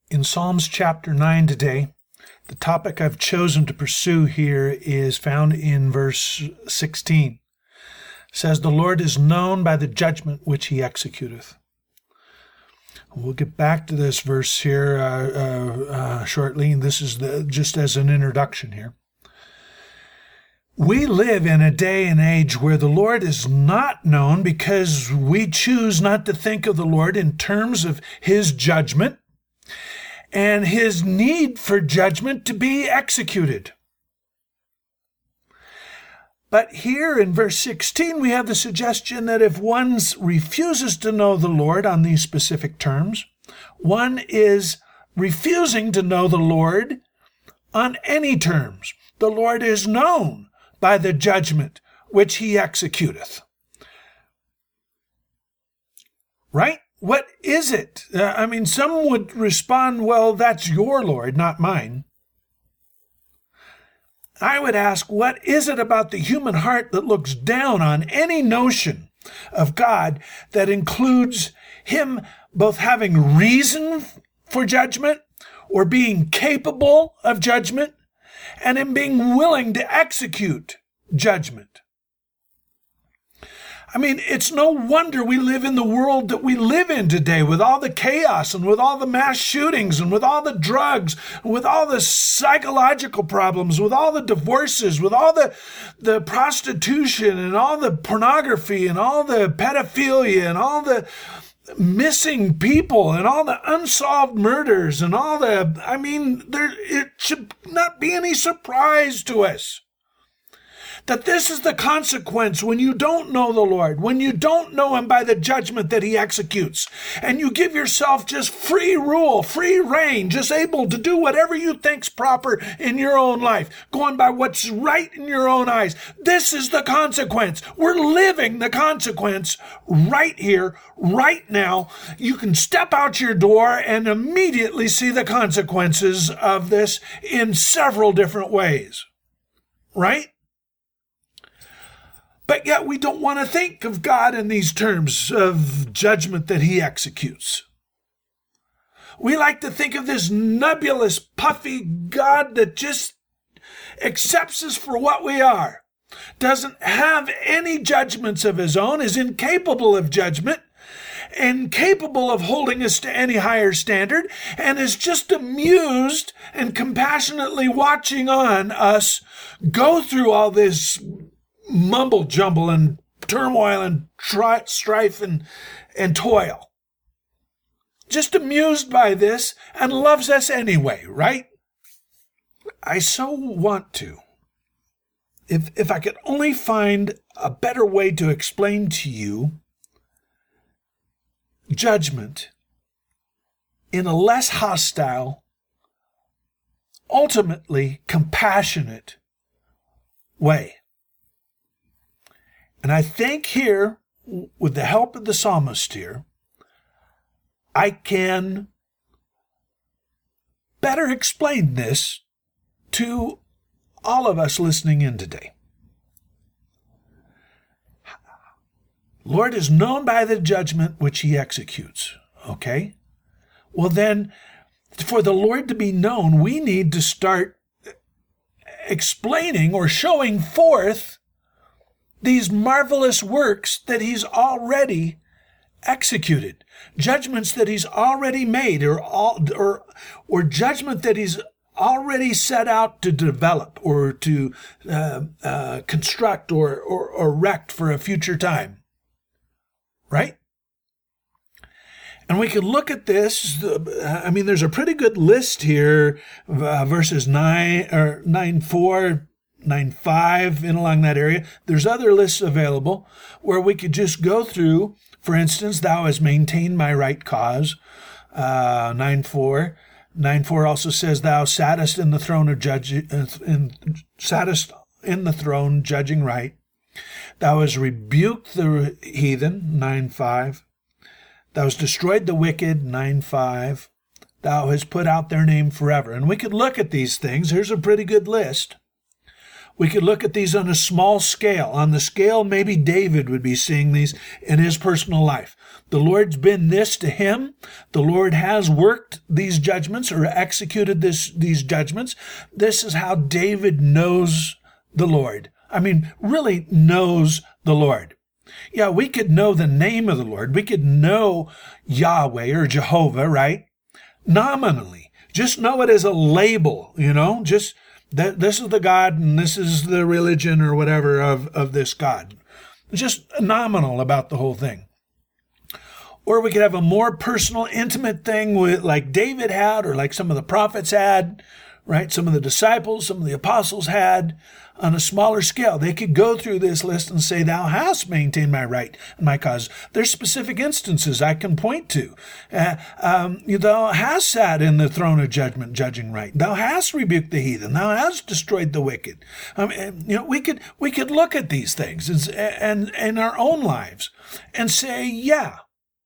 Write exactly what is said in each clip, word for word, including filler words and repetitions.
In Psalms chapter nine today, the topic I've chosen to pursue here is found in verse sixteen. It says, "The Lord is known by the judgment which he executeth." We'll get back to this verse here uh, uh, uh, shortly. This is the, just as an introduction here. We live in a day and age where the Lord is not known because we choose not to think of the Lord in terms of his judgment and his need for judgment to be executed. But here in verse sixteen, we have the suggestion that if one refuses to know the Lord on these specific terms, one is refusing to know the Lord on any terms. The Lord is known by the judgment which he executeth. Right? What is it? Uh, I mean, some would respond, well, that's your Lord, not mine. I would ask, what is it about the human heart that looks down on any notion of God that includes him both having reason for judgment or being capable of judgment and him being willing to execute judgment? I mean, it's no wonder we live in the world that we live in today with all the chaos and with all the mass shootings and with all the drugs, and with all the psychological problems, with all the divorces, with all the, the prostitution and all the pornography and all the pedophilia and all the missing people and all the unsolved murders and all the, I mean, there, it should not be any surprise to us that this is the consequence when you don't know the Lord, when you don't know him by the judgment that he executes, and you give yourself just free rule, free reign, just able to do whatever you think's proper in your own life, going by what's right in your own eyes. This is the consequence. We're living the consequence right here, right now. You can step out your door and immediately see the consequences of this in several different ways, right? But yet we don't want to think of God in these terms of judgment that he executes. We like to think of this nebulous, puffy God that just accepts us for what we are, doesn't have any judgments of his own, is incapable of judgment, incapable of holding us to any higher standard, and is just amused and compassionately watching on us go through all this mumble jumble and turmoil and tri- strife and, and toil. Just amused by this and loves us anyway, right? I so want to. If, if I could only find a better way to explain to you judgment in a less hostile, ultimately compassionate way. And I think here, with the help of the psalmist here, I can better explain this to all of us listening in today. Lord is known by the judgment which he executes, okay? Well then, for the Lord to be known, we need to start explaining or showing forth these marvelous works that he's already executed, judgments that he's already made, or all, or or judgment that he's already set out to develop or to uh, uh, construct or, or or erect for a future time, right? And we can look at this. I mean, there's a pretty good list here, uh, verses nine or nine four. nine five, in along that area. There's other lists available where we could just go through. For instance, thou hast maintained my right cause, uh, nine four. nine four also says, thou sattest in the throne of judge, in, sattest in the throne judging right. Thou hast rebuked the heathen, nine five. Thou hast destroyed the wicked, nine five. Thou hast put out their name forever. And we could look at these things. Here's a pretty good list. We could look at these on a small scale. On the scale, maybe David would be seeing these in his personal life. The Lord's been this to him. The Lord has worked these judgments or executed this, these judgments. This is how David knows the Lord. I mean, really knows the Lord. Yeah, we could know the name of the Lord. We could know Yahweh or Jehovah, right? Nominally. Just know it as a label, you know, just that this is the God and this is the religion or whatever of, of this God. Just nominal about the whole thing. Or we could have a more personal, intimate thing with, like David had, or like some of the prophets had, right? Some of the disciples, some of the apostles had on a smaller scale. They could go through this list and say, thou hast maintained my right and my cause. There's specific instances I can point to. Uh, um, thou hast sat in the throne of judgment, judging right. Thou hast rebuked the heathen. Thou hast destroyed the wicked. I mean, you know, we could we could look at these things and, and in our own lives and say, yeah.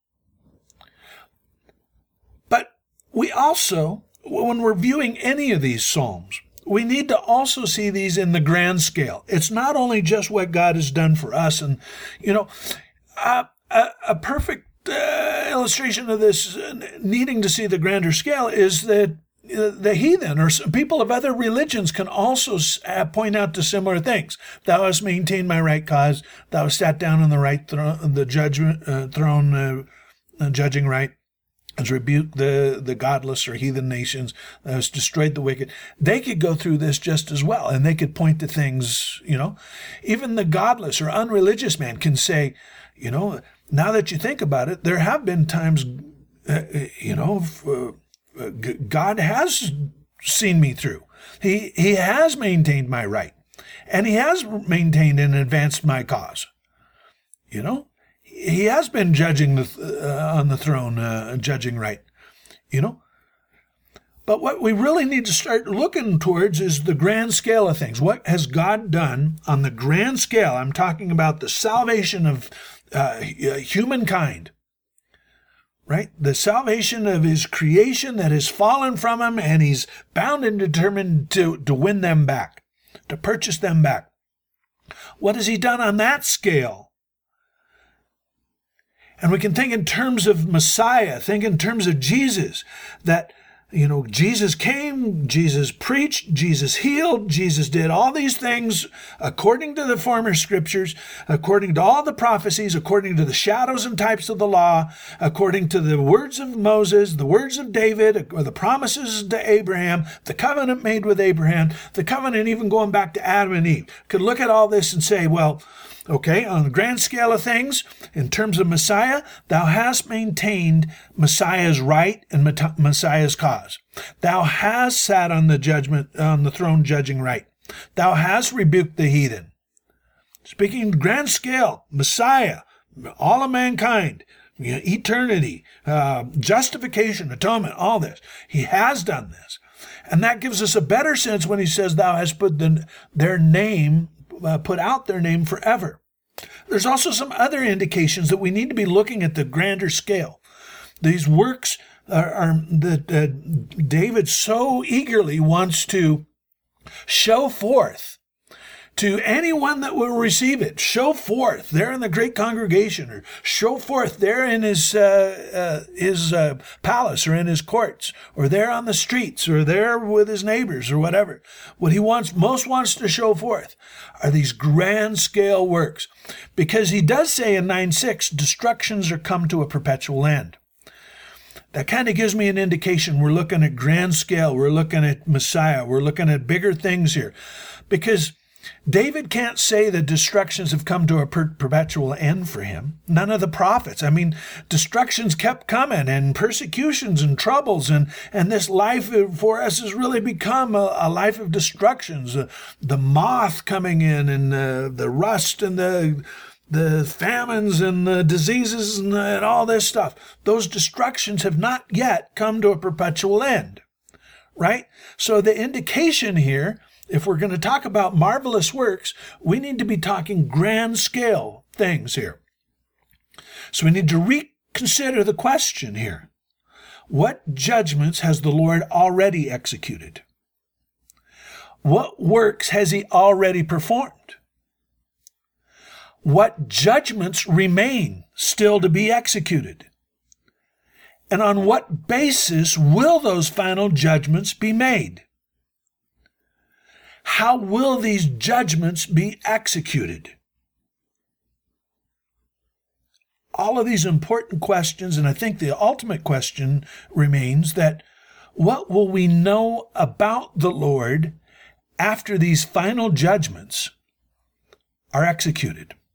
But we also, when we're viewing any of these Psalms, we need to also see these in the grand scale. It's not only just what God has done for us. And, you know, uh, a, a perfect uh, illustration of this uh, needing to see the grander scale is that uh, the heathen or people of other religions can also uh, point out to similar things. Thou hast maintained my right cause. Thou hast sat down on the right throne, the judgment uh, throne, uh, uh, judging right. Has rebuked the, the godless or heathen nations, has destroyed the wicked. They could go through this just as well, and they could point to things, you know. Even the godless or unreligious man can say, you know, now that you think about it, there have been times, uh, you know, uh, God has seen me through. He, he has maintained my right, and he has maintained and advanced my cause, you know. He has been judging the, uh, on the throne, uh, judging right, you know. But what we really need to start looking towards is the grand scale of things. What has God done on the grand scale? I'm talking about the salvation of uh, humankind, right? The salvation of his creation that has fallen from him, and he's bound and determined to, to win them back, to purchase them back. What has he done on that scale? And we can think in terms of Messiah, think in terms of Jesus, that, you know, Jesus came, Jesus preached, Jesus healed, Jesus did all these things according to the former scriptures, according to all the prophecies, according to the shadows and types of the law, according to the words of Moses, the words of David, or the promises to Abraham, the covenant made with Abraham, the covenant even going back to Adam and Eve. Could look at all this and say, well, okay, on the grand scale of things, in terms of Messiah, thou hast maintained Messiah's right and Messiah's cause. Thou hast sat on the judgment, on the throne judging right. Thou hast rebuked the heathen. Speaking grand scale, Messiah, all of mankind, eternity, uh, justification, atonement, all this. He has done this. And that gives us a better sense when he says, thou hast put the, their name Uh, put out their name forever. There's also some other indications that we need to be looking at the grander scale. These works are, are that uh, David so eagerly wants to show forth to anyone that will receive it. Show forth there in the great congregation, or show forth there in his uh, uh, his uh, palace, or in his courts, or there on the streets, or there with his neighbors, or whatever. What he wants most wants to show forth are these grand scale works, because he does say in nine six, destructions are come to a perpetual end. That kind of gives me an indication we're looking at grand scale, we're looking at Messiah, we're looking at bigger things here, because David can't say that destructions have come to a per- perpetual end for him. None of the prophets. I mean, destructions kept coming, and persecutions and troubles, and, and this life for us has really become a, a life of destructions. Uh, the moth coming in, and uh, the rust, and the the famines, and the diseases, and, the, and all this stuff. Those destructions have not yet come to a perpetual end, right? So the indication here, if we're going to talk about marvelous works, we need to be talking grand scale things here. So we need to reconsider the question here. What judgments has the Lord already executed? What works has he already performed? What judgments remain still to be executed? And on what basis will those final judgments be made? How will these judgments be executed? All of these important questions, and I think the ultimate question remains that what will we know about the Lord after these final judgments are executed?